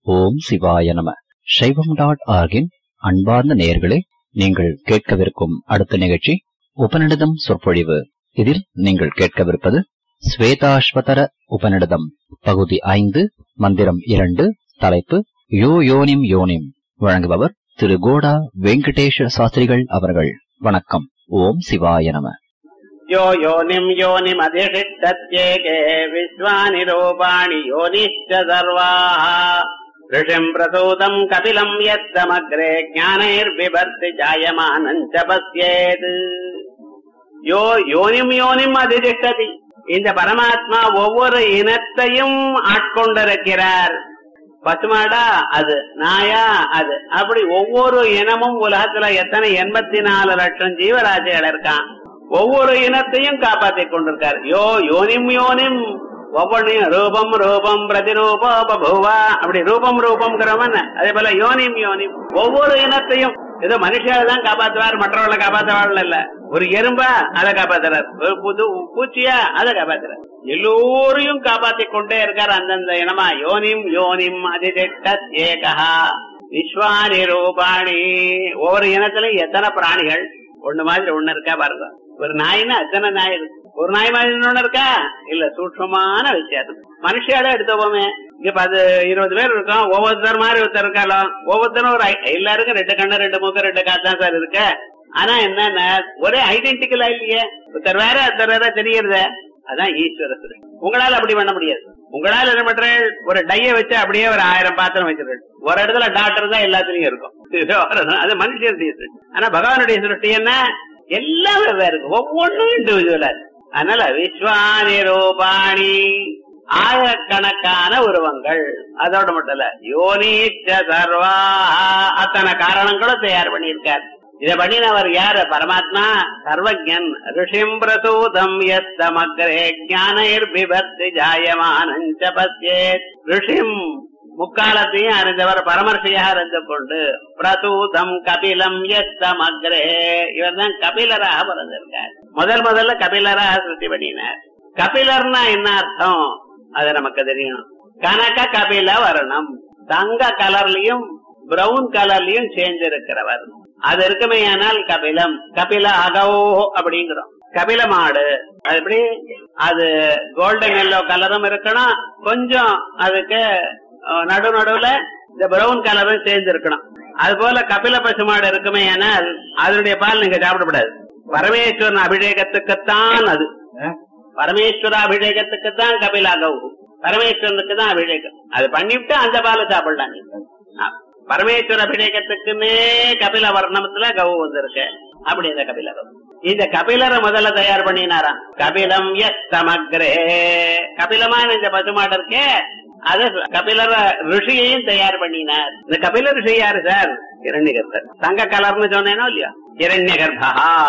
ஓம் சிவாய நம. சைவம்.org-இன் அன்பார்ந்த நேயர்களே, நீங்கள் கேட்கவிருக்கும் அடுத்த நிகழ்ச்சி உபநிடதம் சொற்பொழிவு. இதில் நீங்கள் கேட்கவிருப்பது ஸ்வேதாஸ்வதர உபநிடதம் பகுதி 5 மந்திரம் 2 தலைப்பு யோ யோனிம் யோனிம். வழங்குபவர் திரு கோடா வெங்கடேஷ சாஸ்திரிகள் அவர்கள். வணக்கம். ஓம் சிவாய நம. யோ யோனிம் யோனிம் அதிஷ்டத்யேகே விஸ்வானி ரூபாணி யோனிஷ்ச சர்வாஹ ரிஷிம் பிரசூதம் கபிலம் யத்தமக்ரே ஞானைர்விபர்த்தி ஜாயமானஞ்ச பஸ்யேத். யோ யோனிம் யோனிம் அதிஷ்டதி. இந்த பரமாத்மா ஒவ்வொரு இனத்தையும் ஆட்கொண்டிருக்கிறார். பசுமாடா அது, நாயா அது, அப்படி ஒவ்வொரு இனமும் உலகத்துல எத்தனை 84 லட்சம் ஜீவராசிகள் இருக்கான். ஒவ்வொரு இனத்தையும் காப்பாற்றிக் கொண்டிருக்கார். யோ யோனிம் யோனிம், ஒவ்வொன்றையும் ரூபம் ரூபம் பிரதிரூபோ பபூவா, அப்படி ரூபம் ரூபம்ங்கிறவன் அதே போல யோனிம் யோனிம் ஒவ்வொரு இனத்தையும். ஏதோ மனுஷால தான் காப்பாற்றுவார், மற்றவர்களை காப்பாற்றுவார்கள் இல்ல. ஒரு எறும்பா அதை காப்பாத்துறார், ஒரு புது பூச்சியா அதை காப்பாத்துறார். எல்லோரையும் காப்பாற்றிக் கொண்டே இருக்கார் அந்தந்த இனமா. யோனிம் யோனிம் அதிதிஷ்டத் ஏகா விஸ்வானி ரூபாணி. ஒவ்வொரு இனத்திலும் எத்தனை பிராணிகள் ஒண்ணு மாதிரி ஒண்ணு இருக்கா பாருங்க. ஒரு நாயின்னா அத்தனை நாய் இருக்கு. ஒரு நாய் மாதிரி ஒண்ணு இருக்கா இல்ல, சூட்சமான வித்தியாசம். மனுஷியால எடுத்துப்போமே, இங்க 10-20 பேர் இருக்கோம். ஒவ்வொருத்தர் மாதிரி ஒருத்தர் இருக்காலும், ஒவ்வொருத்தரும் ஒரு எல்லாருக்கும் 2 கண்ணு 2 மூக்கு 2 காது தான் சார் இருக்கு. ஆனா என்னன்னா ஒரே ஐடென்டிக்கலா இல்லையே, ஒருத்தர் வேற ஒருத்தர் வேற தெரியறது. அதான் ஈஸ்வரத்துல. உங்களால அப்படி பண்ண முடியாது. உங்களால என்ன பண்ற, ஒரு டைய வச்சு அப்படியே ஒரு 1000 பாத்திரம் வச்சிருக்க. ஒரு இடத்துல டாக்டர் தான் எல்லாத்துலயும் இருக்கும். அது மனுஷனுடைய சிருஷ்டி. ஆனா பகவானுடைய சிருஷ்டி என்ன, எல்லாம் வெவ்வேறு, ஒவ்வொன்றும் இண்டிவிஜுவலா இருக்கு. அதனால விஸ்வானி ரூபாணி, ஆயிரக்கணக்கான உருவங்கள். அதோட மட்டும் இல்ல, யோனிச்ச சர்வா, அத்தனை காரணங்களும் தயார் பண்ணியிருக்கார். இதை பண்ணினவர் யாரு, பரமாத்மா சர்வஜன். ரிஷிம் பிரசூதம் யத்தமக்ரே ஞானைர்பிபர்த்தி ஜாயமானஞ்ச பஸ்யேத். ரிஷிம் முக்காலத்தையும் அறிந்தவர், பரமர்ஷியாக அறிந்து கொண்டு பிரசூதம் கபிலம் யத்தமக்ரே, இவர் தான் கபிலராக பிறந்திருக்கார். முதல்ல கபிலராக சிருஷ்டி பண்ணினார். கபிலர்னா என்ன அர்த்தம் அது நமக்கு தெரியும். கனக கபில வர்ணம், தங்க கலர்லயும் பிரவுன் கலர்லயும் சேர்ந்திருக்கிறவர். அது இருக்குமே ஆனால் கபிலம். கபில அகோ அப்படிங்கிறோம். கபில மாடு அது எப்படி, அது கோல்டன் எல்லோ கலரும் இருக்கணும், கொஞ்சம் அதுக்கு நடுவுல இந்த பிரவுன் கலரும் சேர்ந்து இருக்கணும். அது போல கபில பசு மாடு இருக்குமே ஆனால் அதனுடைய பால் நீங்க சாப்பிடக்கூடாது. பரமேஸ்வரன் அபிஷேகத்துக்குத்தான் அது. பரமேஸ்வர அபிஷேகத்துக்குத்தான் கபில அகவு, பரமேஸ்வரனுக்கு தான் அபிஷேகம். அது பண்ணிவிட்டு அந்த பாலை சாப்பிடலாம். பரமேஸ்வர அபிஷேகத்துக்குன்னே கபில வர்ணத்துல கவு வந்திருக்கு. அப்படி இந்த கபில கவு, இந்த கபிலரை முதல்ல தயார் பண்ணினாராம். கபிலம் யத்தமக்ரே, கபிலமான இந்த பசுமாடு இருக்கே அது கபிலர ரிஷியையும் தயார் பண்ணினார். இந்த கபில ரிஷி யாரு சார், இரண்யகர்பர். தங்க கலர்னு சொன்னேனோ இல்லையா, இரண்யகர்பா.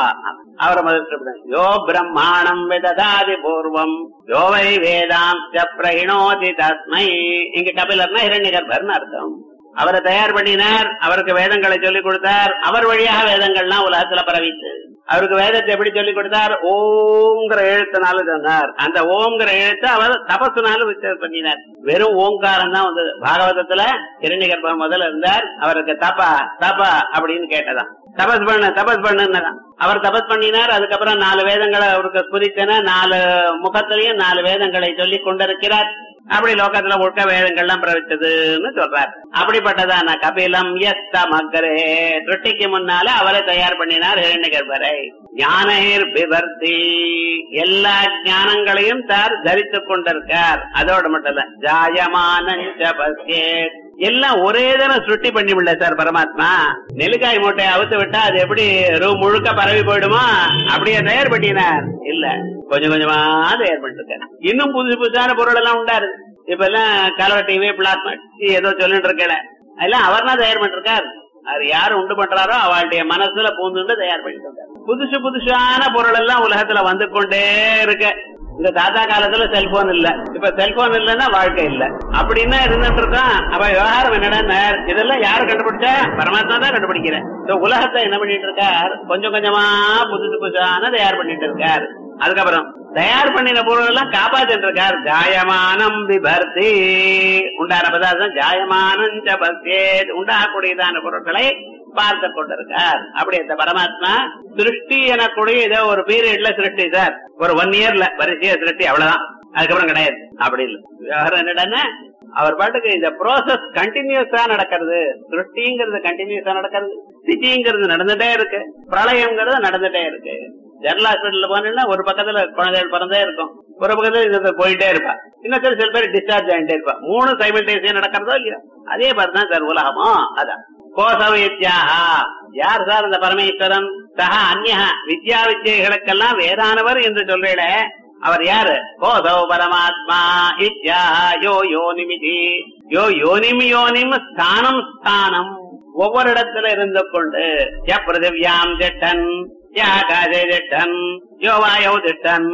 அவரை முதல் யோ பிரம்மாணம் விததாதி பூர்வம் யோவை வேதாம் பிரகிணோதி தஸ்மை. இங்க கபிலர்னா இரண்யகர்பர்னு அர்த்தம். அவரை தயார் பண்ணினார், அவருக்கு வேதங்களை சொல்லிக் கொடுத்தார். அவர் வழியாக வேதங்கள்லாம் உலகத்துல பரவிச்சு. அவருக்கு வேதத்தை எப்படி சொல்லிக் கொடுத்தார், ஓம்ங்கிற எழுத்துனால சொன்னார். அந்த ஓம்ங்கிற எழுத்து அவர் தபசுனாலும் விசாரம் பண்ணினார். வெறும் ஓங்காரம் தான் வந்தது. பாகவதத்துல இரண்யகர்பர் முதல்ல இருந்தார். அவருக்கு தபா அப்படின்னு கேட்டதான், தபஸ் பண்ணுதான். அவர் தபஸ் பண்ணினார். அதுக்கப்புறம் 4 வேதங்களை அவருக்கு குறித்தன, 4 முகத்திலையும் 4 வேதங்களை சொல்லிக் கொண்டிருக்கிறார். அப்படி லோகத்துல ஒழுக்க வேதங்கள்லாம் பிரவிச்சதுன்னு சொல்றார். அப்படிப்பட்டதான கபிலம் யத்தமக்ரே, திருஷ்டிக்கு முன்னால அவரை தயார் பண்ணினார் இரண்யகர்பரை. ஞானைர் பிபர்த்தி, எல்லா ஞானங்களையும் தார் தரித்துக் கொண்டிருக்கார். அதோட மட்டும் இல்ல, ஜாயமானஞ்ச பஸ்யேத், எல்லாம் ஒரே தரம் சுட்டி பண்ணி விடல சார் பரமாத்மா. நெல்லிக்காய் மூட்டையை அவுத்து விட்டா அது எப்படி ரூம் முழுக்க பரவி போயிடுமா, அப்படியே தயார் பண்ணினார். இல்ல, கொஞ்சம் கொஞ்சமா தயார் பண்ணிருக்காரு. இன்னும் புதுசான பொருள் எல்லாம் உண்டாரு. இப்ப எல்லாம் கலர் டிவி, பிளாஸ்மா ஏதோ சொல்லிட்டு இருக்கல, அதெல்லாம் அவர் தான் தயார் பண்ணிருக்காரு. அது யாரு உண்டு பண்றாரோ அவளுடைய மனசுல பூந்து தயார் பண்ணிட்டு இருக்காரு. புதுசான பொருள் எல்லாம் உலகத்துல வந்து கொண்டே இருக்க. இந்த தாத்தா காலத்துல செல்போன் இல்ல, இப்ப செல்போன் இல்லன்னா வாழ்க்கை இல்ல அப்படின்னா இருந்துட்டு இருக்கான். அப்ப விவகாரம் என்னடா, இதெல்லாம் யாரு கண்டுபிடிச்சா, பரமாத்மா தான் கண்டுபிடிக்கிறேன். உலகத்தை என்ன பண்ணிட்டு இருக்கார், கொஞ்சம் கொஞ்சமா புதுசான தயார் பண்ணிட்டு இருக்கார். அதுக்கப்புறம் தயார் பண்ணின பொருள் எல்லாம் காப்பாத்திட்டு இருக்கார். ஜாயமானம் விபர்த்தி, உண்டான பதார்த்தம் ஜாயமானம் பஸ்யே, உண்டாகக்கூடியதான பொருட்களை பார்த்து கொண்டிருக்கார். அப்படி இந்த பரமாத்மா சிருஷ்டி எனக்கூடிய ஏதோ ஒரு பீரியட்ல சிருஷ்டி சார், ஒரு 1 இயர்ல வரிசையா சிருஷ்டி, அவ்வளவுதான், அதுக்கப்புறம் கிடையாது. அப்படி இல்லை. விவகாரம் என்னடா, அவர் பாட்டுக்கு இந்த ப்ராசஸ் கண்டினியூஸா நடக்கிறது. சிருஷ்டிங்கிறது கண்டினியூஸா நடக்கிறது, ஸ்திதிங்கிறது நடந்துட்டே இருக்கு, பிரளயம்ங்கிறது நடந்துட்டே இருக்கு. ஜெனரல் ஹாஸ்பிட்டல் போனீங்கன்னா ஒரு பக்கத்துல குழந்தைகள் பிறந்தே இருக்கும், ஒரு பக்கத்துல இது போயிட்டே இருப்பா, இன்னொரு சில பேர் டிஸ்சார்ஜ் ஆகிட்டே இருப்பா. 3 சைமல்டேனியஸா நடக்கிறதோ இல்லையோ, அதே மாதிரிதான் சார் உலகமோ. அதான் கோசவித்யாஹா, யார் சார் இந்த பரமேஸ்வரன்? சஹா அந்நிய வித்யா வித்யைகளுக்கெல்லாம் வேறானவர் என்று சொல்றீங்களே, அவர் யாரு? கோசவ பரமாத்மா இத்யா யோ யோனிமிதி, யோ யோனிம் யோனிம் ஸ்தானம் ஸ்தானம், ஒவ்வொரு இடத்துல இருந்து கொண்டு ய பிருதிவ்யாம் திட்டன், ய ஆகாசே திட்டன், யோ வாயோ திட்டன்,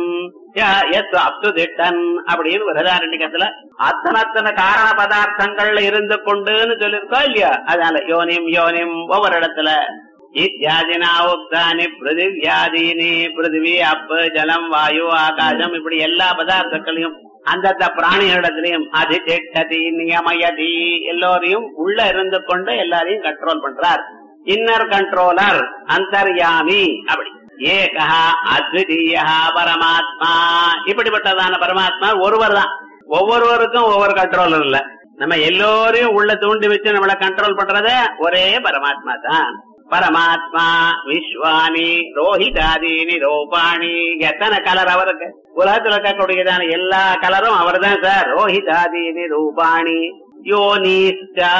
அப்து திட்டன் அப்படின்னு விரதாரண்யத்துல அத்தனை காரண பதார்த்தங்கள்ல இருந்து கொண்டுன்னு சொல்லிருக்கோம் இல்லையா? அதனால யோனிம் யோனிம் ஒவ்வொரு இடத்துல இத்தியாதினா உக்தானி பிருதிவ்யாதீனி, பிருத்திவி அப்பு ஜலம் வாயு ஆகாசம் இப்படி எல்லா பதார்த்தங்களையும் அந்தந்த பிராணிகளிடத்திலையும் அதிதிட்டதி நியமயதி, எல்லோரையும் உள்ள இருந்து கொண்டு எல்லாரையும் கண்ட்ரோல் பண்றார். இன்னர் கண்ட்ரோலர் அந்தர்யாமி. அப்படி ஏகா அத்விதீயா பரமாத்மா, இப்படிப்பட்டதான பரமாத்மா ஒருவர் தான். ஒவ்வொருவருக்கும் ஒவ்வொரு கண்ட்ரோலர் இல்ல, நம்ம எல்லோரையும் உள்ள தூண்டி வச்சு நம்மள கண்ட்ரோல் பண்றத ஒரே பரமாத்மா தான். பரமாத்மா விஸ்வானி ரோஹிதாதீனி ரூபாணி, எத்தனை கலர் அவருக்கு? உலகத்துல இருக்கக்கூடியதான எல்லா கலரும் அவர் தான் சார். ரோஹிதாதீனி ரூபாணி யோனிஷ்டா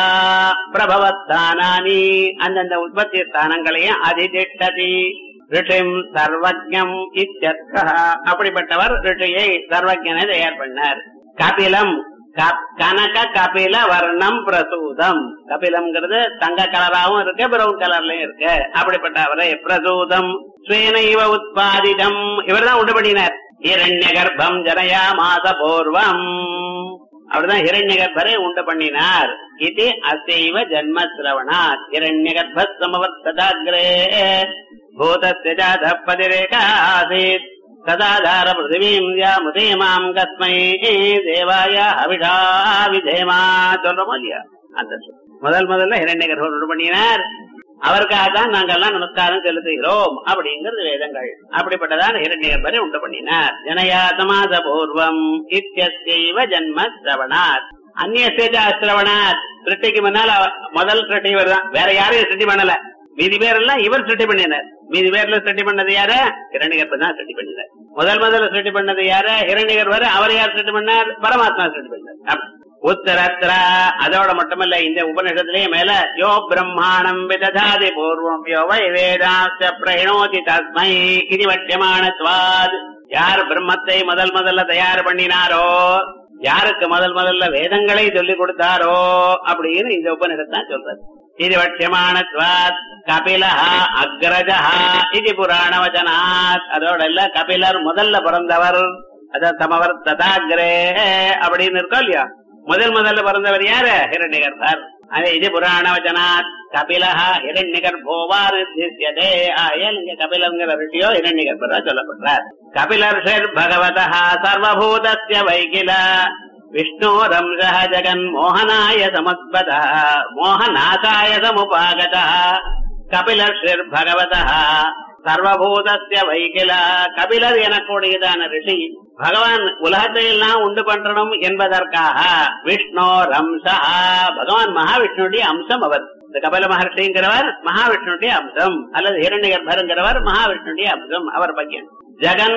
பிரபவஸ்தானானி, அந்தந்த உற்பத்தி ஸ்தானங்களையும் அதிதிட்டதி ரிஷிம் சர்வஜம் இத்யர்த்தः, அப்படிப்பட்டவர் ரிஷியை சர்வஜனை தயார் பண்ணார். கபிலம் கனக கபில வர்ணம் பிரசூதம், கபிலம்ங்கிறது தங்க கலராவும் இருக்கு, பிரவுன் கலர்லயும் இருக்கு. அப்படிப்பட்ட அவரை பிரசூதம் ஸ்வேனைவ உத்பாதிதம், இவர்தான் உண்டு பண்ணினார். ஹிரண்ய கர்ப்பம் ஜனயா மாச பூர்வம், அவர்தான் ஹிரண்ய கர்ப்பரை உண்டு பண்ணினார். இது அசைவ ஜன்ம சிரவணாத் ஹிரண்ய கர்ப்ப சமவர்த்ததாக்ரே பூதஸ்ய ஜாதப்பதிரேகா ஆசீத் சதாதார பிருத்திவீம் யாமுதேமாம் கஸ்மை தேவாய அவிஷா விதேமா சொல்றோமோ இல்லையா? அந்த முதல்ல ஹிரண்ய கர்ப்பர் உண்டு பண்ணினார். அவருக்காகத்தான் நாங்கெல்லாம் நமஸ்காரம் செலுத்துகிறோம் அப்படிங்கிறது வேதங்கள். அப்படிப்பட்டதான் ஹிரண்ய கர்ப்பரை உண்டு பண்ணினார். ஜனயா சமாச பூர்வம் இத்யஸ்யைவ ஜன்ம சிரவணாத் அந்நிய சிரவணாத், சிருஷ்டிக்கு முன்னால் முதல் சிருஷ்டி தான், வேற யாரையும் சிருஷ்டி பண்ணல. மீதி பேர் எல்லாம் இவர் சிருஷ்டி பண்ணினார். மீதி பேர்ல சிருஷ்டி பண்ணது யாரு? ஹிரண்ய கர்ப்பர் தான் சிருஷ்டி பண்ணினார். முதல்ல சிருஷ்டி பண்ணது யாரு? ஹிரண்ய கர்ப்பர். அவர் யார் சிருஷ்டி பண்ணார்? பரமாத்மா சிருஷ்டி பண்ணார். உத்தரத்ர, அதோட மட்டுமல்ல, இந்த உபநிஷத்திலேயே மேல யோ பிரம்மாணம் விததாதி பூர்வம் யோ வை வேதாஸ்ய பிரயணோதி தஸ்மை இது வட்யமானத்வாத், யார் பிரம்மத்தை முதல்ல தயார் பண்ணினாரோ, யாருக்கு முதல்ல வேதங்களை சொல்லிக் கொடுத்தாரோ அப்படின்னு இந்த உபநிஷத்தான் சொல்றது. இது வட்யமானத்வாத் கபிலா அக்ரஜா இது புராண வச்சனாத், அதோட இல்ல கபிலர் முதல்ல பிறந்தவர், அத சமவர் ததாகிரே அப்படின்னு இருக்கோம் இல்லையா? முதல்ல பிறந்தவர் யாரு? ஹிரண்ய கர்ப்பர். அதே இது புராண வச்சனாத் கபிலா ஹிரண்ய கர்ப்போவார் திஷ்யதே, இங்க கபிலங்கிற ரிஷியோ ஹிரண்ய கர்ப்பரா சொல்லப்படுறார். கபிலர்ஷர் பகவதா சர்வபூதஸ்ய வைகில விஷ்ணோரம்சः ஜகன் மோகனாய சமஸ்பதः மோகநாசாய சமுபாகதः கபிலர்ஷர் பகவதः சர்வபூதஸ்ய வைகில, கபிலர் எனக்கூடியதான ரிஷி பகவான் உலகத்தை எல்லாம் உண்டு பண்றணும் என்பதற்காக விஷ்ணோரம்சா, பகவான் மகாவிஷ்ணுடைய அம்சம் அவர். இந்த கபில மகர்ஷிங்கிறவர் மகாவிஷ்ணுடைய அம்சம், அல்லது ஹிரண்ய கர்ப்பருங்கிறவர் மகாவிஷ்ணுடைய அம்சம், அவர் பையன். ஜகன்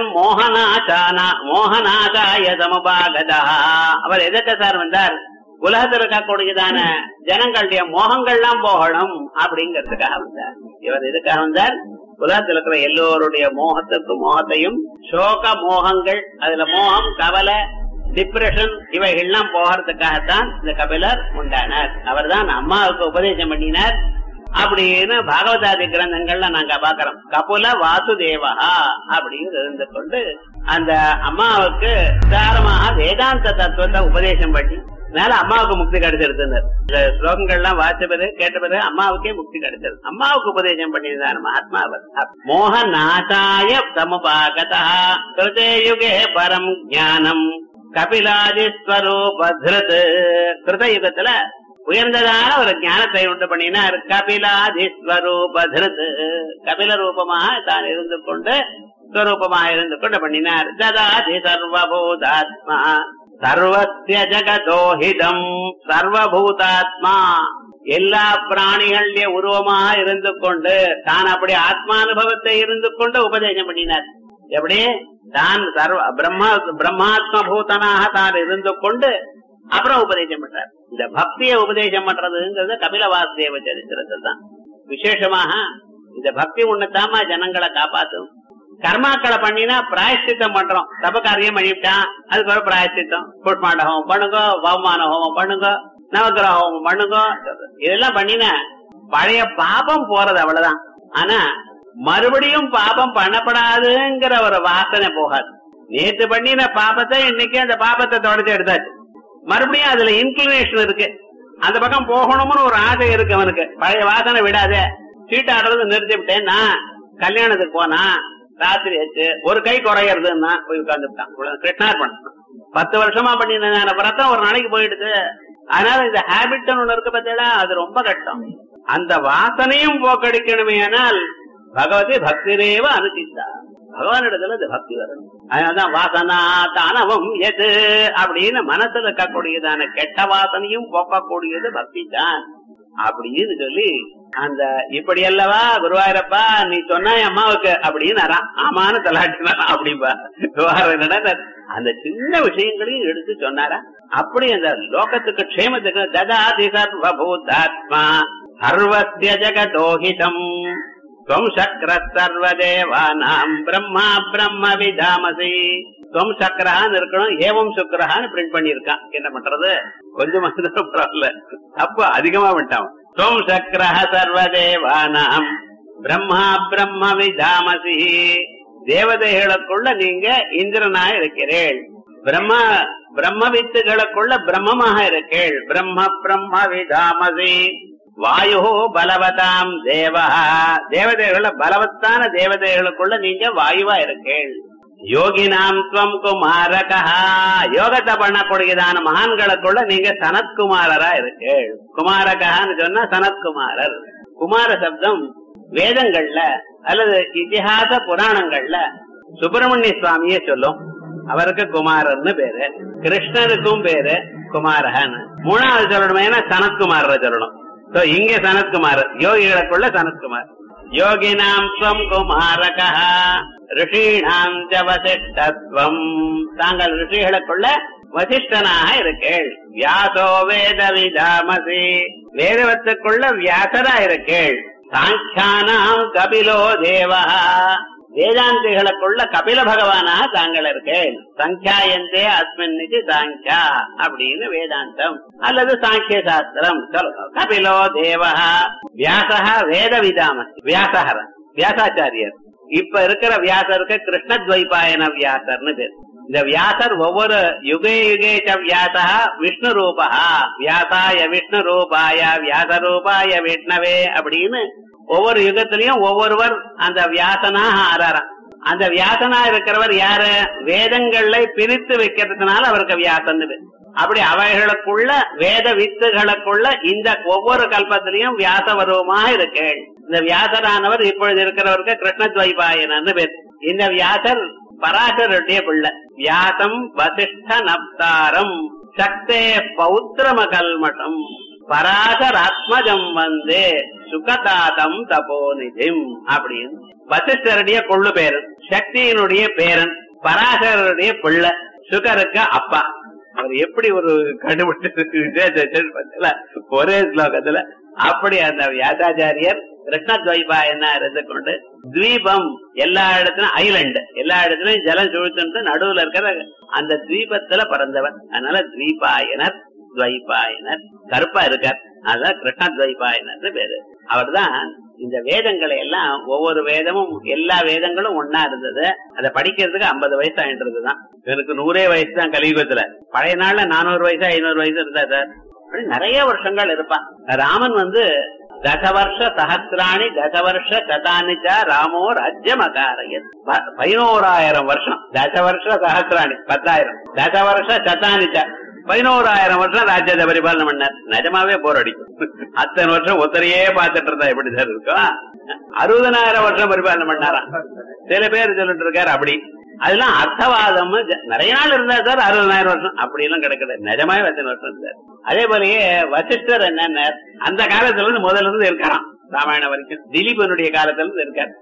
மோகநாசாய சமுபாகதா, அவர் எதற்கு சார் வந்தார்? உலகத்தில் இருக்கக்கூடியதான ஜனங்களுடைய மோகங்கள்லாம் போகணும் அப்படிங்கிறதுக்காக வந்தார். இவர் எதுக்காக வந்தார்? உலகத்தில் இருக்கிற எல்லோருடைய மோகத்தையும் சோக மோகங்கள், அதுல மோகம் கவலை டிப்ரெஷன் இவைகள்லாம் போகிறதுக்காகத்தான் இந்த கபிலர் உண்டானார். அவர் தான் அம்மாவுக்கு உபதேசம் பண்ணினார் அப்படின்னு பாகவதாதி கிரந்தங்கள்ல நாங்க பாக்கிறோம். கபுல வாசுதேவா அப்படின்னு இருந்து கொண்டு அந்த அம்மாவுக்கு விசாரமாக வேதாந்த தத்துவத்தை உபதேசம் பண்ணி அதனால அம்மாவுக்கு முக்தி கிடைச்சிருதுன்னு இந்த ஸ்லோகங்கள்லாம் வாச்ச பிறகு கேட்ட பிறகு அம்மாவுக்கே முக்தி கிடைச்சது. அம்மாவுக்கு உபதேசம் பண்ணியிருந்தார் மகாத்மா. மோக நாசாய சமுபாகதா கிருதே யுகே பரம் ஞானம் கபிலாதி ஸ்வரூபத்ருத். கிருத யுகத்துல உயர்ந்ததான ஒரு ஞானத்தை உண்டு பண்ணினார். கபிலாதி ஸ்வரூபத்ருத், கபில ரூபமாக தான் இருந்து கொண்டு ஸ்வரூபமாக இருந்து கொண்டு பண்ணினார். ததாதி சர்வபூதாத்மா சர்வஸ்ய ஜகதோஹிதம். சர்வபூதாத்மா எல்லா பிராணிகளுடைய உருவமாக இருந்து கொண்டு தான் அப்படி ஆத்மானுபவத்தை இருந்து கொண்டு உபதேசம் பண்ணினார். எப்படி தான் சர்வ பிரம்மாத்ம பூதனாக தான் இருந்து கொண்டு அப்புறம் உபதேசம் பண்றார். இந்த பக்தியை உபதேசம் பண்றதுங்கிறது கபில வாசுதேவ சரித்திரத்தில் தான் விசேஷமாக. இந்த பக்தி ஒண்ணுத்தாமா ஜனங்களை காப்பாத்தும். கர்மாக்களை பண்ணினா பிராயஷ்சித்தம் பண்றோம். தப காரியம் பண்ணிவிட்டான், அதுக்கு ஒரு பிராயஷ்சித்தம். புஷ்மாண்ட ஹோமம் பண்ணுங்க, பவமான ஹோமம் பண்ணுங்க, நவகிரக ஹோமம் பண்ணுங்க. இதெல்லாம் பண்ணினா பழைய பாபம் போறது அவ்வளவுதான். ஆனா மறுபடியும் பாபம் பண்ணப்படாதுங்கிற ஒரு வாசனை போகாது. நேற்று பண்ணின பாபத்தை இன்னைக்கு அந்த பாபத்தை தொடச்சு எடுத்தாச்சு. மறுபடியும் அதுல இன்க்ளினேஷன் இருக்கு, அந்த பக்கம் போகணும்னு ஒரு ஆசை இருக்கு அவனுக்கு. பழைய வாசனை விடாத. சீட்டாடுறது நிறுத்தி விட்டேன்னா, கல்யாணத்துக்கு போனா ராத்திரி ஆச்சு, ஒரு கை குறையறதுன்னா போய் உட்கார்ந்துட்டான். கிருஷ்ணார்பணம் 10 வருஷமா பண்ணின விரதம் ஒரு நாளைக்கு போயிடுது. அதனால இந்த ஹேபிட் ஒண்ணு இருக்கு பார்த்தீங்களா, அது ரொம்ப கஷ்டம். அந்த வாசனையும் போக்கடிக்கணுமே. ஆனால் பகவதி பக்திரேவ அனுசித்தா, பகவானிடத்துல இந்த பக்தி வரணும். அதனாலதான் வாசனா தானவம் எது அப்படின்னு மனசுல இருக்கக்கூடியதான கெட்ட வாசனையும் போக்கக்கூடியது பக்தி தான் அப்படின்னு சொல்லி, அந்த இப்படி அல்லவா குருவாயிரப்பா நீ சொன்ன அம்மாவுக்கு அப்படின்னு ஆமான்னு தலாட்டினா அப்படின்பா. அந்த சின்ன விஷயங்களையும் எடுத்து சொன்னாரா. அப்படி அந்த லோகத்துக்கு க்ஷேமத்துக்கு ததாதி சர்வபூதாத்மா சர்வஸ்ய ஜகதோஹிதம் त्वं शक्रः सर्वदेवानां ब्रह्मा ब्रह्म विदामसि. त्वं शक्रஹான்னு இருக்கணும், ஏவம் சுக்ரஹான்னு பிரிண்ட் பண்ணிருக்கான். என்ன பண்றது, கொஞ்சம் பரவாயில்ல, அப்ப அதிகமா விட்டான். त्वं शक्रः सर्वदेवानां ब्रह्मा ब्रह्म विदामसि. தேவதைகளுக்குள்ள நீங்க இந்திரனா இருக்கிறீள். பிரம்ம வித்துகளுக்குள்ள பிரம்மமாக இருக்கீள். பிரம்ம பிரம்ம விதாமசி. வாயு பலவதாம் தேவா. தேவதைகள பலவத்தான தேவதைகளுக்குள்ள நீங்க வாயுவா இருக்கீள். யோகினாம் துவம் குமாரகா. யோகத்தை பண்ணக்கூடியதான மகான்களுக்குள்ள நீங்க சனத்குமாரரா இருக்கீள். குமாரகான்னு சொன்னா சனத்குமாரர். குமார சப்தம் வேதங்கள்ல அல்லது இதிகாச புராணங்கள்ல சுப்பிரமணிய சுவாமியே சொல்லும். அவருக்கு குமாரர்னு பேரு, கிருஷ்ணருக்கும் பேரு குமாரகன். மூணாவது சொல்லணும் சனத்குமார சொல்லணும். இங்க சனத்குமார், யோகிகளுக்குள்ள சனத்குமார். யோகினாம் ஸ்வம் குமாரகா ரிஷீணாம் ச வசிஷ்டத்வம். தாங்கள் ரிஷிகளுக்குள்ள வசிஷ்டனாக இருக்கேள். வியாசோ வேத விதாமசி. வேதவத்துக்குள்ள வியாசரா இருக்கேள். சாங்கியானாம் கபிலோ தேவா. வேதாந்திகளுக்குள்ள கபில பகவானாக தாங்கள் இருக்கேள். சங்கியாயந்தே அஸ்மின்னிதி சாங்கியா அப்படின்னு வேதாந்தம் அல்லது சாங்கிய சாஸ்திரம் சொல்லணும். கபிலோ தேவா வியாசா வேத விதாமசி. வியாசஹர வியாசாச்சாரியர். இப்ப இருக்கிற வியாசருக்கு கிருஷ்ணத்வைபாயன வியாசர்னு பேர். இந்த வியாசர் ஒவ்வொரு யுகே யுகேச்ச வியாசா விஷ்ணு ரூபா. வியாசாய விஷ்ணு ரூபாய வியாச ரூபாய விஷ்ணவே அப்படின்னு ஒவ்வொரு யுகத்திலையும் ஒவ்வொருவர் அந்த வியாசனாக ஆறாராம். அந்த வியாசனா இருக்கிறவர் யாரு, வேதங்களை பிரித்து வைக்கிறதுனால அவருக்கு வியாசன். அப்படி அவைகளுக்குள்ள வேத வித்துகளுக்குள்ள இந்த ஒவ்வொரு கல்பத்திலையும் வியாசவருவமாக இருக்கு. இந்த வியாசரானவர் இப்பொழுது இருக்கிறவருக்கு கிருஷ்ணத்வைபாயனன்னு பேர். இந்த வியாசர் பராசருடைய பிள்ளை. வியாசம் வசிஷ்ட நப்தாரம் சக்தே பௌத்திரமகல்மட்டம் பராசராத்மஜம் வந்தே சுகதாதம் தபோநிதிம் அப்படின்னு வசிஷ்டருடைய கொள்ளு பேரன், சக்தியினுடைய பேரன், பராசருடைய பிள்ளை, சுகருக்கு அப்பா. அவர் எப்படி ஒரு கண்டுபிடிச்சு ஒரே ஸ்லோகத்துல அப்படி அந்த வியாசாச்சாரியர் கிருஷ்ணத்வைபாயனா இருந்து கொண்டு தீபம் எல்லா இடத்துலயும் ஐலண்ட் எல்லா இடத்துலயும் ஜலம் சுழித்து நடுவுல இருக்கிற அந்த தீபத்துல பிறந்தவர். அதனால தீபாயனர் துவைபாயனர். கருப்பா இருக்கார். அதான் கிருஷ்ணத்வைபாயனர் பேரு. அவர் தான் இந்த வேதங்களை எல்லாம், ஒவ்வொரு வேதமும் எல்லா வேதங்களும் ஒன்னா இருந்தது. அதை படிக்கிறதுக்கு 50 வயசு ஆயின்றதுதான். எனக்கு 100 வயசு தான் கலியுகத்துல. பழைய நாள்ல 400 வயசு 500 வயசு இருந்தா சார். அப்படி நிறைய வருஷங்கள் இருப்பான். ராமன் தசவர்ஷ சஹசிராணி தசவர்ஷ சதானிச்ச ராமோ ராஜ்யம் அகாரயத். 11,000 வருஷம். தசவர்ஷ சஹசிராணி 10,000, தசவர்ஷ சதானிச்ச 11,000 வருஷம் ராஜ்யத்தை பரிபாலனை பண்ணார். நிஜமாவே போர் அடிக்கும். அத்தனை வருஷம் ஒத்தரையே பார்த்துட்டு இருந்தா எப்படி சார் இருக்கும்? 60,000 வருஷம் பரிபாலனை பண்ணாராம். சில பேர் சொல்லிட்டு இருக்காரு அப்படி. அதெல்லாம் அர்த்தவாதம். நிறைய நாள் இருந்தா சார் 60,000 வருஷம் அப்படி எல்லாம் கிடைக்கல. நிஜமாவே அத்தனை வருஷம் இருந்தார். அதே போலயே வசிஷ்டர் என்ன அந்த காலத்துல இருந்து முதல்ல இருந்து இருக்காராம். ராமாயணம் வரைக்கும் திலீபனுடைய காலத்துல இருந்து இருக்காரு.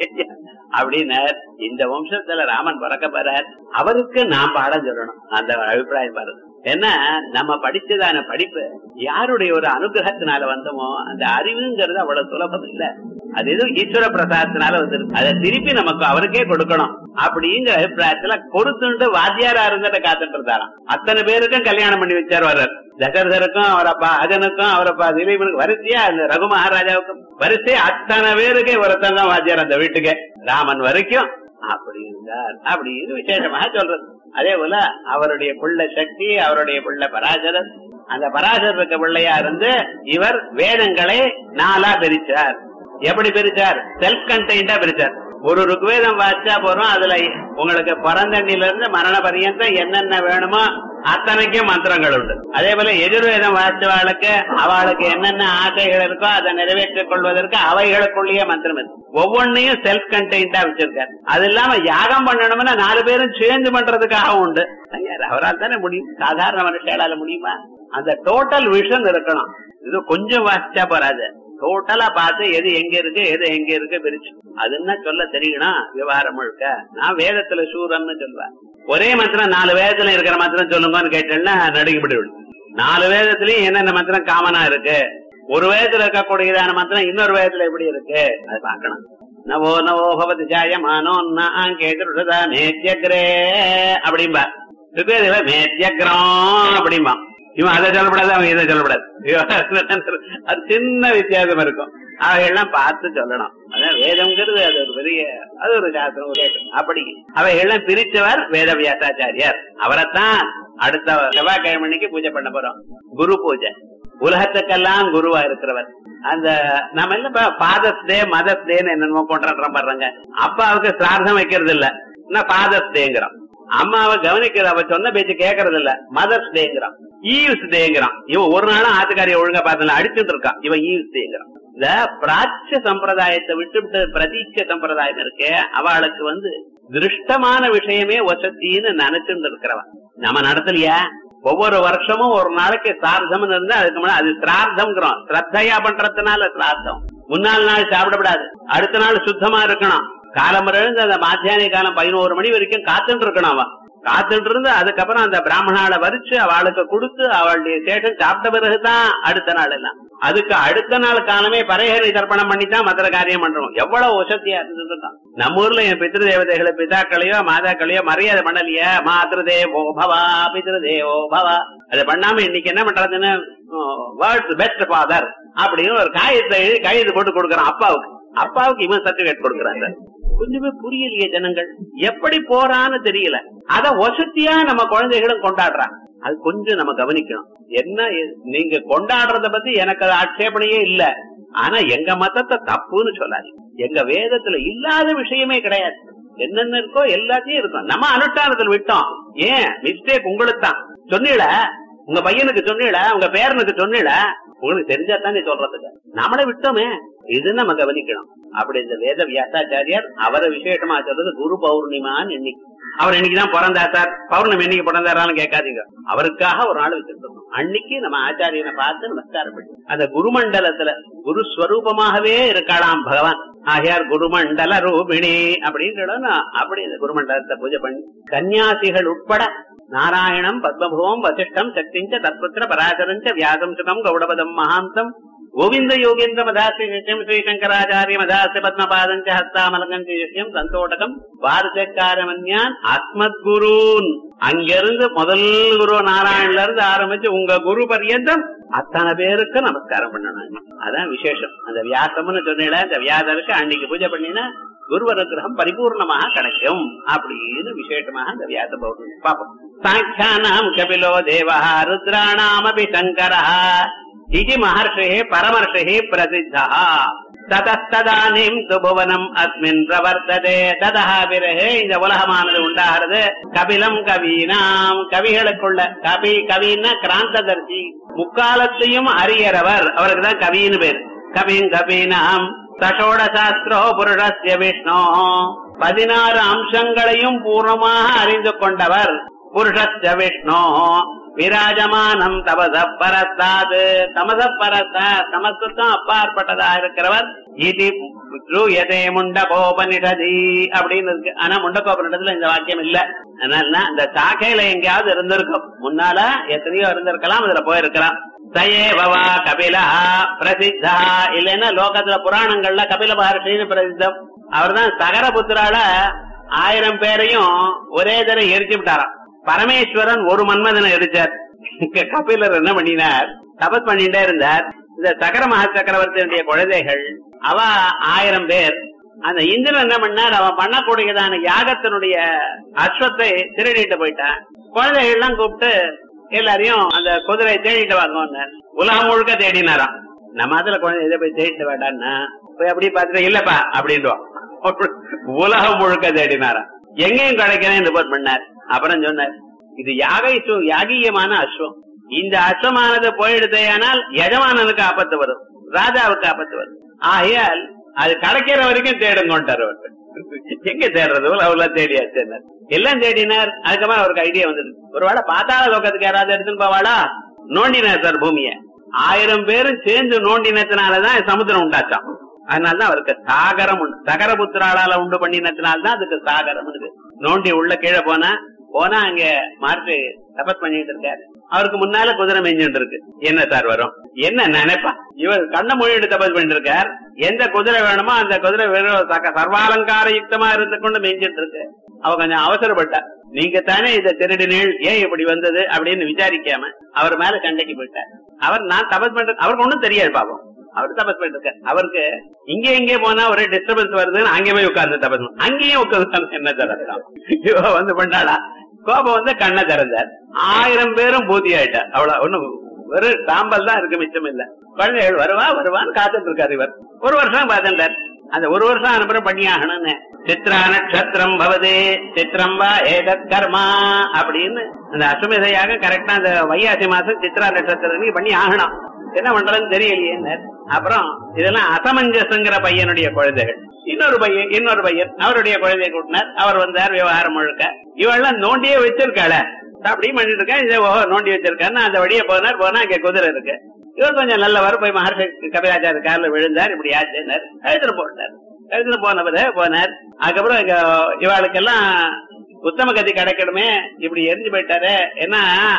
அப்படின்னு இந்த வம்சத்துல ராமன் பிறக்க போறார். அவருக்கு நாம் பாடம் சொல்லணும். அந்த அபிப்பிராயம் பாருங்க. ஏன்னா நம்ம படிச்சதான படிப்பு யாருடைய ஒரு அனுகிரகத்தினால வந்தோமோ அந்த அறிவுங்கிறது அவ்வளவு சுலபம் இல்ல. அது எதுவும் ஈஸ்வர பிரசாதத்தினால வந்துருக்கு. அதை திருப்பி நமக்கு அவருக்கே கொடுக்கணும் அப்படிங்கிற அபிப்பிராயத்துல பொறுத்துண்டு வாத்தியாரா இருந்துட்டு காத்துட்டு இருந்தாராம். அத்தனை பேருக்கும் கல்யாணம் பண்ணி வச்சார் வர்றார். தசரதருக்கும் அவரப்பா அஜனுக்கும் அவரப்பா திலீபனுக்கும் வரிசையா, அந்த ரகு மகாராஜாவுக்கும் வரிசையா அத்தனை பேருக்கே ஒருத்தன் தான் வாத்தியார் அந்த வீட்டுக்கு. ராமன் வரைக்கும் அப்படி இருந்தார் அப்படின்னு விசேஷமாக சொல்றது. அதே போல அவருடைய பிள்ளை சக்தி, அவருடைய பிள்ளை பராசரர். அந்த பராசரருக்கு பிள்ளையா இருந்து இவர் வேதங்களை 4ஆ பிரிச்சார். எப்படி பிரிச்சார்? செல்ஃப் கண்டெய்ன்டா பிரிச்சார். ஒரு ருக்வேதம் வாசிச்சா போறோம். அதுல உங்களுக்கு பிறந்தண்ணில இருந்து மரண பரியந்தம் என்னென்ன வேணுமோ அத்தனைக்கும் மந்திரங்கள் உண்டு. அதே போல எதிர்வேதம் வாசிச்சவாளுக்கு அவளுக்கு என்னென்ன ஆசைகள் இருக்கோ அதை நிறைவேற்றிக் கொள்வதற்கு அவைகளுக்குள்ளேயே மந்திரம் இருக்கு. ஒவ்வொன்னையும் செல்ஃப் கண்டெய்ன்டா வச்சிருக்காரு. அது இல்லாம யாகம் பண்ணணும்னா 4 பேரும் சேர்ந்து பண்றதுக்காக உண்டு. அவரால் தானே முடியும். சாதாரண மனுஷால முடியுமா? அந்த டோட்டல் விஷன் இருக்கணும். இது கொஞ்சம் வாசிச்சா போறாது. டோட்டலா பார்த்து எது எங்க இருக்கு எது எங்க இருக்கு பிரிச்சு அது என்ன சொல்ல தெரியணும். விவகாரம் முழுக்க நான் வேதத்துல சூரன்னு சொல்லுவேன். ஒரே மந்திரம் 4 வேதத்துல இருக்கிற மந்திரம் சொல்லுங்கன்னு கேட்டேன்னா நடுங்கிவிட்டு விடும். 4 வேதத்திலயும் என்னென்ன மந்திரம் காமனா இருக்கு, ஒரு வேதத்துல இருக்கக்கூடியதான மந்திரம் இன்னொரு வேதத்துல எப்படி இருக்கு அது பார்க்கணும். நவோ நவோ பவதி ஜாயமானோ நான் கேட்டுதா மேத்யக்ரே அப்படிம்பா. மேத்யக்ரம் அப்படிம்பா. இவன் அதை சொல்லப்படாது, அவன் இதை சொல்லப்படாது. அது சின்ன வித்தியாசம் இருக்கும். அவைகள்லாம் பார்த்து சொல்லணும். அதான் வேதம்ங்கிறது அது ஒரு பெரிய, அது ஒரு சாஸ்திரம். அப்படி அவைகள்லாம் பிரிச்சவர் வேதவியாசாச்சாரியார். அவரைத்தான் அடுத்த செவ்வாய்க்கிழமைக்கு பூஜை பண்ண போறோம். குரு பூஜை. உலகத்துக்கெல்லாம் குருவா இருக்கிறவர். அந்த நம்ம எல்லாம் ஃபாதர்ஸ் டே மதர்ஸ் டேன்னு என்னென்னமோ கொண்டாடுறோம் பாருங்க. அப்பாவுக்கு சிரார்த்தம் வைக்கிறது இல்ல, ஃபாதர்ஸ் டேங்கிறோம். அம்மாவை கவனிக்கிறது, அவ சொன்ன பேச்சு கேட்கறது இல்ல, மதர்ஸ் டேங்கிறான். ஈவ்ஸ் டேங்கிறான். இவன் ஒரு நாளும் ஆத்துக்காரிய ஒழுங்கா பார்த்தல அடிச்சுட்டு இருக்கான். இவன் ஈவ்ஸ் டேங்கிறான். இந்த பிராச்சிய சம்பிரதாயத்தை விட்டு பிரதீட்ச சம்பிரதாயம் இருக்கே, அவளுக்கு திருஷ்டமான விஷயமே வசத்தின்னு நினைச்சுட்டு இருக்கிறவன். நம்ம நடத்தலையா? ஒவ்வொரு வருஷமும் ஒரு நாளைக்கு சிரார்த்தம் இருந்தா அதுக்கு முன்னாடி அது சிரார்த்தம். ஸ்ரத்தையா பண்றதுனால சிரார்த்தம். முன்னாள் நாள் சாப்பிடப்படாது, அடுத்த நாள் சுத்தமா இருக்கணும். காலம்பரம் இருந்து அந்த மாத்தியான காலம் 11 மணி வரைக்கும் காத்துட்டு இருக்கணும். அவன் காத்துட்டு இருந்து அதுக்கப்புறம் அந்த பிராமணால வரிச்சு அவளுக்கு கொடுத்து அவளுடைய சேஷம் சாப்பிட்ட பிறகுதான் அடுத்த நாள் எல்லாம். அதுக்கு அடுத்த நாள் காலமே பரையறை தர்ப்பணம் பண்ணித்தான் மற்ற காரியம் பண்றோம். எவ்வளவு வசதியா இருந்துருக்கான். நம்ம ஊர்ல என் பித்ரு தேவதைகளை பிதாக்களையோ மாதாக்களையோ மரியாதை பண்ணலையா? மாத்ருதேவோ பவா பித்ருதேவோ பவா. அதை பண்ணாம இன்னைக்கு என்ன பண்றதுன்னு வேர்ல்ட்ஸ் பெஸ்ட் ஃபாதர் அப்படின்னு ஒரு கையெழுத்து போட்டு கொடுக்கறான் அப்பாவுக்கு. அப்பாவுக்கு இவன் சர்டிபிகேட் கொடுக்கறாங்க. கொஞ்சமே புரியலையே ஜனங்கள், எப்படி போறான்னு தெரியல. அத வசதியா நம்ம குழந்தைகளும் கொண்டாடுறாங்க. அது கொஞ்சம் நம்ம கவனிக்கணும். என்ன நீங்க கொண்டாடுறத பத்தி எனக்கு அது ஆட்சேபனையே இல்ல. ஆனா எங்க மதத்தை தப்புன்னு சொல்லாது. எங்க வேதத்துல இல்லாத விஷயமே கிடையாது. என்னென்ன இருக்கோ எல்லாத்தையும் இருக்கும். நம்ம அனுஷ்டானத்தில் விட்டோம். ஏன் மிஸ்டேக் உங்களுக்கு தான். சொன்னீல உங்க பையனுக்கு சொன்னீல, உங்க பேரனுக்கு சொன்னீல, உங்களுக்கு தெரிஞ்சா தானே சொல்றதுக்கு. நம்மளே விட்டோமே. இது நம்ம கவனிக்கணும். அப்படி இந்த வேத வியாசாச்சாரியார் அவரை விசேஷமா சொல்றது குரு பௌர்ணிமான்னு இன்னைக்கு. அவர் இன்னைக்குதான் பிறந்தா சார், பௌர்ணமி என்னைக்கு பிறந்தாரான்னு கேட்காதீங்க. அவருக்காக ஒரு நாள் வச்சிருக்கோம். அன்னைக்கு நம்ம ஆச்சாரியனை பார்த்து நமஸ்காரம் பண்ணி அந்த குருமண்டலத்துல குரு ஸ்வரூபமாகவே இருக்கலாம் பகவான். ஆகையார் குருமண்டல ரூபிணி அப்படின்னு அப்படி இந்த குருமண்டலத்தை பூஜை பண்ணி கன்னியாசிகள் உட்பட நாராயணம் பத்மபுவம் வசிஷ்டம் சக்திஞ்ச தத்புத்திர பராசரஞ்ச வியாசம் சுகம் கௌடபதம் மகாந்தம் கோவிந்த யோகேந்திர மதாசி நிச்சயம் ஸ்ரீசங்கராச்சாரிய மதாசி பத்மபாதஞ்ச ஹஸ்தாமலகஞ்ச யஷ்யம் சந்தோடகம் வாரசக்காரமன்யான் அஸ்மத் குருன். அங்கிருந்து முதல் குரு நாராயணன்ல இருந்து ஆரம்பிச்சு உங்க குரு பர்யந்தம் அத்தனை பேருக்கு நமஸ்காரம் பண்ணணும். அதான் விசேஷம். அந்த வியாசம்னு சொன்னீங்களா, அந்த வியாசருக்கு அன்னைக்கு பூஜை பண்ணினா குரு அனுகிரகம் பரிபூர்ணமாக கிடைக்கும் அப்படின்னு விசேஷமாக அந்த வியாச பௌர்ணமி பாப்போம். சாங்கியானாம் கபிலோ தேவா ருத்ராணாமபி சங்கரா இதி மகர்ஷி பரமர்ஷி பிரசித்தா ததஸ்ததானீம் சுபுவனம் அஸ்மின் பிரவர்த்ததே. ததா பிறகு இந்த உலகமானது உண்டாகிறது. கபிலம் கவீனாம், கவிகளுக்குள்ள கவி, கவின்னா கிராந்ததர்சி, முக்காலத்தையும் அறியறவர், அவருக்கு தான் கவின்னு பேர். கவிங் கவீனாம் தஷோட சாஸ்திரோ புருஷஸ்ய விஷ்ணு, 16 அம்சங்களையும் பூர்ணமாக அறிந்து கொண்டவர் புருஷஸ்ய விஷ்ணு. விராஜமானம் தமசப்பரத்தாது, தமசப்பரத்தா தமசுக்கும் அப்பாற்பட்டதாக இருக்கிறவர். இது முண்டகோபனிஷதி அப்படின்னு இருக்கு. ஆனா முண்டகோபனிடத்துல இந்த வாக்கியம் இல்ல. அதனால அந்த சாக்கையில எங்கேயாவது இருந்திருக்கும், முன்னால எத்தனையோ இருந்திருக்கலாம், இதுல போயிருக்கலாம். சயேவா கபிலா பிரசித்தா, இல்லைன்னா லோகத்துல புராணங்கள்ல கபில மகர்ஷின்னு பிரசித்தம். அவர் தான் சகரபுத்திரால 1000 பேரையும் ஒரே தடவை எரிச்சு விட்டாராம். பரமேஸ்வரன் ஒரு மன்மதனை எரிச்சார். கபிலர் என்ன பண்ணினார், தபஸ் பண்ணிட்டே இருந்தார். இந்த சகர மகா சக்கரவர்த்தியுடைய குழந்தைகள் அவ 1000 பேர். அந்த இந்திரன் என்ன பண்ணார், அவன் பண்ணக்கூடியதான யாகத்தினுடைய அஸ்வத்தை திருடிட்டு போயிட்டான். குழந்தைகள் எல்லாம் கூப்பிட்டு எல்லாரையும் அந்த குதிரையை தேடிட்டு வாங்க, உலகம் முழுக்க தேடினாராம். நம்ம அதுல குழந்தை இதை போய் தேடிட்டு வேண்டான்னா போய் அப்படி பாத்துட்டு இல்லப்பா அப்படின்வான். உலகம் முழுக்க தேடினாராம், எங்கேயும் கிடைக்கிறேன் ரிப்போர்ட் பண்ணார். அப்புறம் சொன்னார், இது யாகியமான அஸ்வம், இந்த அஸ்வமானது போயிடுதேயானால் எஜமானனுக்கு ஆபத்து வரும், ராஜாவுக்கு ஆபத்து வரும். ஆகையால் அது கிடைக்கிற வரைக்கும் தேடுங்கோன்ட்டார். அவர்கள் எங்க தேடுறது, அவ்வளவு தேடியாச்சு, எல்லாம் தேடினார். அதுக்கப்புறம் அவருக்கு ஐடியா வந்தது, ஒருவேளை பாத்தாள லோகத்துக்கு யாராவது எடுத்துன்னு போவாளா, நோண்டினார் சார் பூமிய. 1000 பேரும் சேர்ந்து நோண்டினத்தினாலதான் சமுத்திரம் உண்டாச்சான். அதனாலதான் அவருக்கு சாகரம் உண்டு. சகரபுத்திராளால உண்டு பண்ணினத்தினால்தான் அதுக்கு சாகரம். நோண்டி உள்ள கீழே போனா அங்க மாற்றி தபஸ் பண்ணிட்டு இருக்காரு. அவருக்கு முன்னால குதிரை மேய்ஞ்சிட்டு இருக்கு. என்ன சார் வரும், என்ன நினைப்பா, இவர் கண்ண மொழியிட்டு தபஸ் பண்ணிட்டு இருக்கார். எந்த குதிரை வேணுமோ அந்த குதிரை சர்வாலங்கார யுக்தமா இருந்து கொண்டு மேய்ஞ்சிட்டு இருக்கு. அவ கொஞ்சம் அவசரப்பட்டா, நீங்க தானே இதை திருடினீள், ஏன் இப்படி வந்தது அப்படின்னு விசாரிக்காம அவர் மேல சண்டைக்கு போயிட்டார். அவர் நான் தபஸ் பண்றேன், அவருக்கு ஒண்ணும் தெரியாது பாவம். அவர் தபஸ் பண்ணிட்டு இருக்காரு. அவருக்கு இங்கே போனா ஒரே டிஸ்டர்பன்ஸ் வருதுன்னு அங்கே போய் உட்கார்ந்து தபஸ், அங்கேயும் உட்கார்ந்து என்ன தரலாம். இவ வந்து பண்ணாடா, கோபம் வந்து கண்ணை திறந்தார். 1000 பேரும் பூத்தி ஆயிட்டார். அவ்வளவு ஒண்ணு ஒரு சாம்பல் தான் இருக்கு, மிச்சம் இல்ல. குழந்தைகள் வருவான்னு காத்துட்டு இருக்காரு. இவர் 1 வருஷம் பார்த்துட்டார். அந்த 1 வருஷம் அனுப்புறம் பண்ணி ஆகணும்னு. சித்ரா நட்சத்திரம் பவதே சித்திரம் வா ஏதத் கர்மா அப்படின்னு அந்த அசுமேதையாக கரெக்டா அந்த வையாசி மாசம் சித்ரா நட்சத்திரம் பண்ணி ஆகணும். என்ன பண்றதுன்னு தெரியலையே. அப்புறம் இதெல்லாம் அசமஞ்சசுங்கிற பையனுடைய குழந்தைகள். இன்னொரு பையன் அவருடைய குழந்தைய கூட்டினார். அவர் வந்தார். விவகாரம் முழுக்க இவெல்லாம் நோண்டியே வச்சிருக்காள, அப்படியும் பண்ணிட்டு இருக்கேன். இதை நோண்டி வச்சிருக்காருன்னு அந்த வழியே போனா இங்க குதிரை இருக்கு. இவர் கொஞ்சம் நல்லவர், போய் மகர்ஷி கபிலாச்சாரிய கார்ல விழுந்தார். இப்படி ஆச்சுன்னார், கழுத்துல போட்டார். கழுத்துல போனார். அதுக்கப்புறம் இவாளுக்கெல்லாம் உத்தம கதி கிடைக்கணுமே, இப்படி எரிஞ்சு போயிட்டாரு. ஏன்னா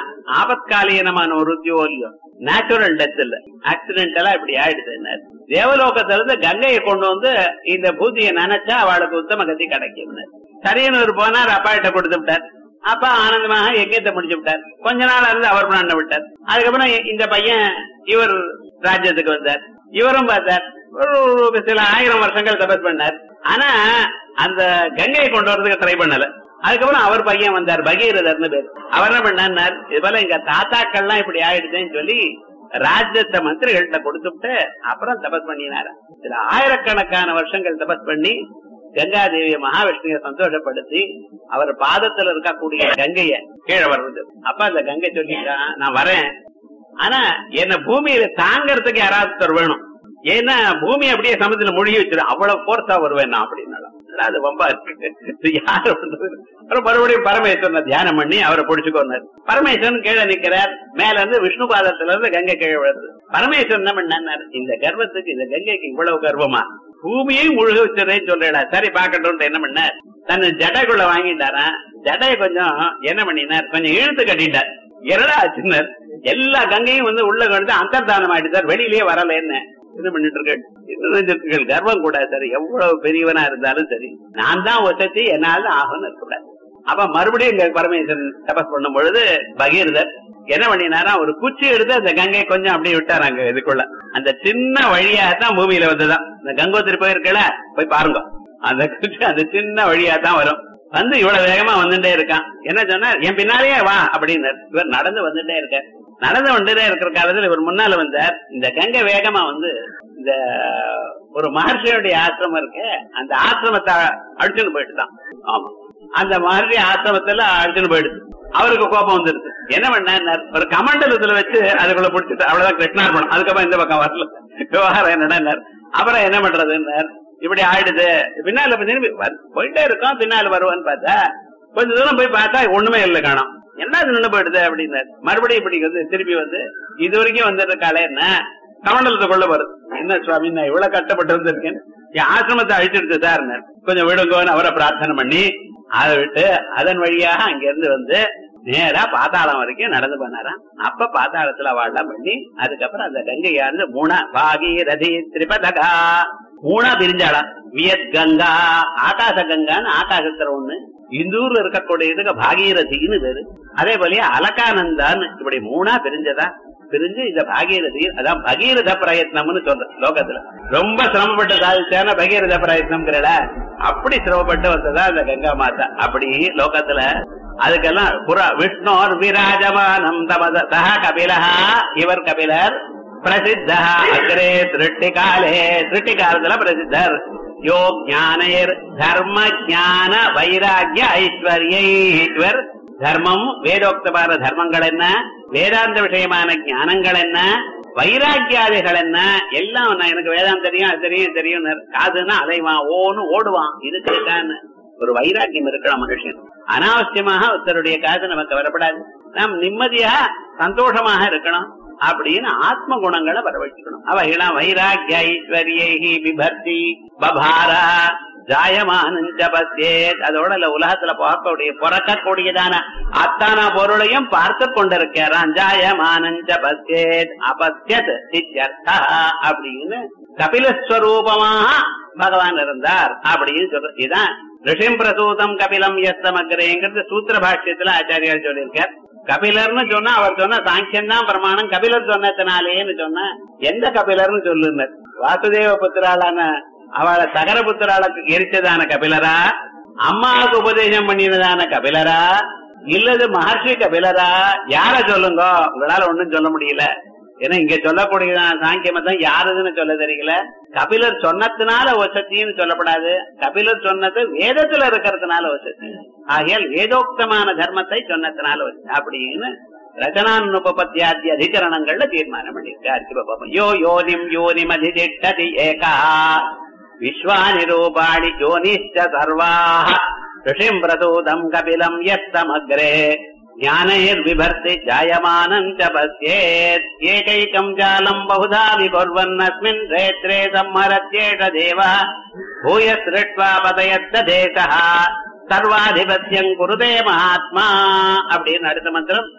ஆபத்காலீனமான ஒரு உத்தியோகம், நேச்சுரல் டெத் இல்ல, ஆக்சிடென்டலா இப்படி ஆயிடுது. தேவலோகத்துல இருந்து கங்கையை கொண்டு வந்து இந்த பூஜையை நினைச்சா அவளுக்கு உத்தம கதி கிடைக்கும். சரியனூர் போனார், அப்பா கிட்ட கொடுத்து விட்டார். அப்பா ஆனந்தமாக யஜ்ஞத்தை முடிச்சு விட்டார். கொஞ்ச நாள் இருந்து அவர் பண்ண விட்டார். அதுக்கப்புறம் இந்த பையன் இவர் ராஜ்யத்துக்கு வந்தார். இவரும் பார்த்தார். ஒரு சில 1000 வருஷங்கள் தபஸ் பண்ணார். ஆனா அந்த கங்கையை கொண்டு வரதுக்கு ட்ரை பண்ணல. அதுக்கப்புறம் அவர் பையன் வந்தார், பகீரதர்னு பேர். அவர் என்ன பண்ணார், இது போல எங்க தாத்தாக்கள்லாம் இப்படி ஆயிடுச்சுன்னு சொல்லி ராஜ்யத்தை மந்திரிகள்கிட்ட கொடுத்துட்டு அப்புறம் தபஸ் பண்ணினார். இதுல 1000கணக்கான வருஷங்கள் தபஸ் பண்ணி கங்காதேவிய மகாவிஷ்ணுவை சந்தோஷப்படுத்தி அவர் பாதத்துல இருக்கக்கூடிய கங்கைய கீழே வர்றது. அப்ப அந்த கங்கை சொல்லிட்டான், நான் வரேன், ஆனா என்ன பூமியில தாங்கறதுக்கு யாராவது வேணும். ஏன்னா பூமி அப்படியே சமுத்திரம் மூழ்கி வச்சிடும், அவ்வளவு போர்ஸா வருவேன் நான் அப்படின்னாலும். அது ரொம்ப யாரு மறுபடியும் பரமேஸ்வரன் தியானம் பண்ணி அவரை பிடிச்சுக்கோனார். பரமேஸ்வரன் கீழே நிக்கிறார். மேல இருந்து விஷ்ணு பாதத்துல இருந்து கங்கை கீழே விழுது. பரமேஸ்வரன் என்ன பண்ணார், இந்த கர்வத்துக்கு இந்த கங்கைக்கு இவ்வளவு கர்வமா, பூமியை முழுக வச்சுறேன்னு சொல்றா. சரி பாக்கட்டும் என்ன பண்ணார், தன் ஜடைக்குள்ள வாங்கிட்டாரா. ஜடையை கொஞ்சம் என்ன பண்ணினார், கொஞ்சம் இழுத்து கட்டிட்டார். என்னடா ஆச்சுனர், எல்லா கங்கையும் உள்ள கழுத்து அந்தர்தானம் ஆயிட்டு சார், வெளியிலேயே வரல. என்ன பண்ணிட்டு இருக்கேன், கர்வம் கூடாது சார். எவ்வளவு பெரியவனா இருந்தாலும் சரி, நான் தான் ஒசத்தி, என்னால ஆகும்னு இருக்கக்கூடாது. அப்ப மறுபடியும் இங்க பரமேஸ்வரன் தபஸ் பண்ணும் பொழுது பகீரதர் என்ன பண்ணினாரா, ஒரு குச்சி எடுத்து அந்த கங்கை கொஞ்சம் அப்படியே விட்டாராங்க இதுக்குள்ள. அந்த சின்ன வழியாத்தான் பூமியில வந்துதான். இந்த கங்கோத்திரி போயிருக்கல, போய் பாருங்க. அந்த குச்சி அந்த சின்ன வழியாத்தான் வரும். வந்து இவ்வளவு வேகமா வந்துட்டே இருக்கான். என்ன சொன்னார், என் பின்னாலேயே வா அப்படின்னு. இவர் நடந்து வந்துட்டே இருக்க. நடந்து வந்துட்டே இருக்கிற காலத்துல இவர் முன்னால வந்தார். இந்த கங்கை வேகமா வந்து இந்த ஒரு மகர்ஷியுடைய ஆசிரமம் இருக்கு, அந்த ஆசிரமத்தை அடிச்சுன்னு போயிட்டுதான். ஆமா, அந்த மகர்ஷி ஆசிரமத்துல அடிச்சுன்னு போயிடுது. அவருக்கு கோபம் வந்துருது. என்ன பண்ண, ஒரு கமண்டலத்துல வச்சு அதுக்குள்ள பிடிச்சிட்டு அவ்வளவுதான் கிருஷ்ணார்பணம். அதுக்கப்புறம் இந்த பக்கம் வரல. விவகாரம் என்னன்னா, அப்புறம் என்ன பண்றதுன்னு இப்படி ஆயிடுது. பின்னால போயிட்டே இருக்கோம், பின்னால வருவான்னு பார்த்தா கொஞ்ச தூரம் போய் பார்த்தா ஒண்ணுமே இல்லை, காணும். என்ன நின்று போயிடுது அப்படின்னு மறுபடியும் இப்படி வந்து திருப்பி வந்து இது வரைக்கும் வந்துருக்காளே, என்ன கமண்டலத்துக்குள்ள வருது. என்ன சுவாமி, நான் இவ்வளவு கஷ்டப்பட்டு வந்திருக்கேன், என் ஆசிரமத்தை அழிச்சிடுச்சு சார், கொஞ்சம் விடுங்கன்னு அவரை பிரார்த்தனை பண்ணி அதை விட்டு அதன் வழியாக அங்கிருந்து வந்து நேரா பாதாளம் வரைக்கும் நடந்து பண்ணாராம். அப்ப பாதாளத்துல வாழலாம் பண்ணி அதுக்கப்புறம் அந்த கங்கையாந்து மூணா பாகீரதி திரிபதகா மூணா பிரிஞ்சாளாம். வியத் கங்கா, ஆகாச கங்கான்னு ஆகாசத்துல ஒண்ணு, இந்தூர்ல இருக்கக்கூடியதுக்கு பாகீரதின்னு பேரு. அதே போலயே அலகானந்தான்னு இப்படி மூணா பிரிஞ்சதா. பிரிஞ்சு இந்த பாகீரதி, அதான் பகீரத பிரயத்னம்னு சொல்ற. லோகத்துல ரொம்ப சிரமப்பட்டு சாதிச்சான பகீரத பிரயத்னம்ங்கிறல, அப்படி சிரமப்பட்டு வந்ததா அந்த கங்கா மாதா. அப்படி லோகத்துல அதுக்கெல்லாம் விஷ்ணோர் விராஜமானம் தமதா கபிலஹா, இவர் கபிலர் பிரசித்தா அக்ரே திருட்டி காலே, திருட்டி காலத்துல பிரசித்தர். யோ ஞானயர் தர்ம ஞான வைராகிய ஐஸ்வர்யை, இவர் தர்மம் வேதோக்தமான தர்மங்கள் என்ன, வேதாந்த விஷயமான ஞானங்கள் என்ன, வைராக்கியாதிகள் என்ன, எல்லாம் எனக்கு வேதாந்தம் தெரியும், அது தெரியும் தெரியும். காதுன்னா அலைவான், ஓன்னு ஓடுவான். இதுக்கு ஒரு வைராக்கியம் இருக்கணும் மனுஷன். அனாவசியமாக ஒருத்தருடைய காது நமக்கு வரப்படாது. நாம் நிம்மதியா சந்தோஷமாக இருக்கணும் அப்படின்னு ஆத்ம குணங்களை வரவழைக்கணும். அவைகளாம் வைராக்கிய ஐஸ்வர்யை விபர்த்தி பபாரா ஜாயமானஞ்ச பத்யேத். அதோட உலகத்துல பிறக்கக்கூடியதான அத்தான பொருளையும் பார்த்து கொண்டிருக்கிறான். ஜாயமானஞ்ச பத்யேத் அபத்யத் இத்யர்த்தா அப்படின்னு கபிலஸ்வரூபமாக பகவான் இருந்தார் அப்படின்னு சொல்ற. இதுதான் ரிஷிம் பிரசூதம் கபிலம் எஸ்தமக்ரேங்கிறது சூத்திர பாஷ்யத்துல ஆச்சாரியார் சொல்லியிருக்கார். கபிலர்னு சொன்னா அவர் சொன்ன சாங்கியம் தான் பிரமாணம். கபிலர் சொன்னதுனாலேன்னு சொன்ன எந்த கபிலர்னு சொல்லுங்க. வாசுதேவ புத்திராளான அவளை சகர புத்திராளுக்கு எரிச்சதான கபிலரா, அம்மாவுக்கு உபதேசம் பண்ணினதான கபிலரா, இல்லது மகர்ஷி கபிலரா, யார சொல்லுங்க. உங்களால ஒண்ணும் சொல்ல முடியல. ஏன்னா இங்க சொல்லக்கூடியதான சாங்கியமத்தான் யாருன்னு சொல்ல தெரியல. கபிலர் சொன்னதுனால வசத்தின்னு சொல்லப்படாது. கபிலர் சொன்னது வேதத்துல இருக்கிறதுனால வசதி. ஆகையால் வேதோக்தமான தர்மத்தை சொன்னதுனால வசதி அப்படின்னு ரச்சனானுபபத்தியாதி அதிகரணங்கள்ல தீர்மானம் பண்ணிருக்காரு. யோ யோனிம் யோனிம் அதிதிஷ்டதி ஏகா விஸ்வானி ரூபாணி யோனிஷ்ட சர்வாஹ ரிஷிம் பிரசூதம் கபிலம் யஸ்தமக்ரே ஞானைர்விபர்த்தி ஜாயமானம் ச பஸ்யேத் ஏகைகம் ஜாலம் பகுதா விகுர்வன்னஸ்மின் ரேத்ரே சம்மரத்யேஷ தேவः பூயஸ் ரிட்வா பதயத்த தேசः சர்வாதிபத்யம் குருதே மகாத்மா அப்படின்னு அடுத்த மந்திரம்.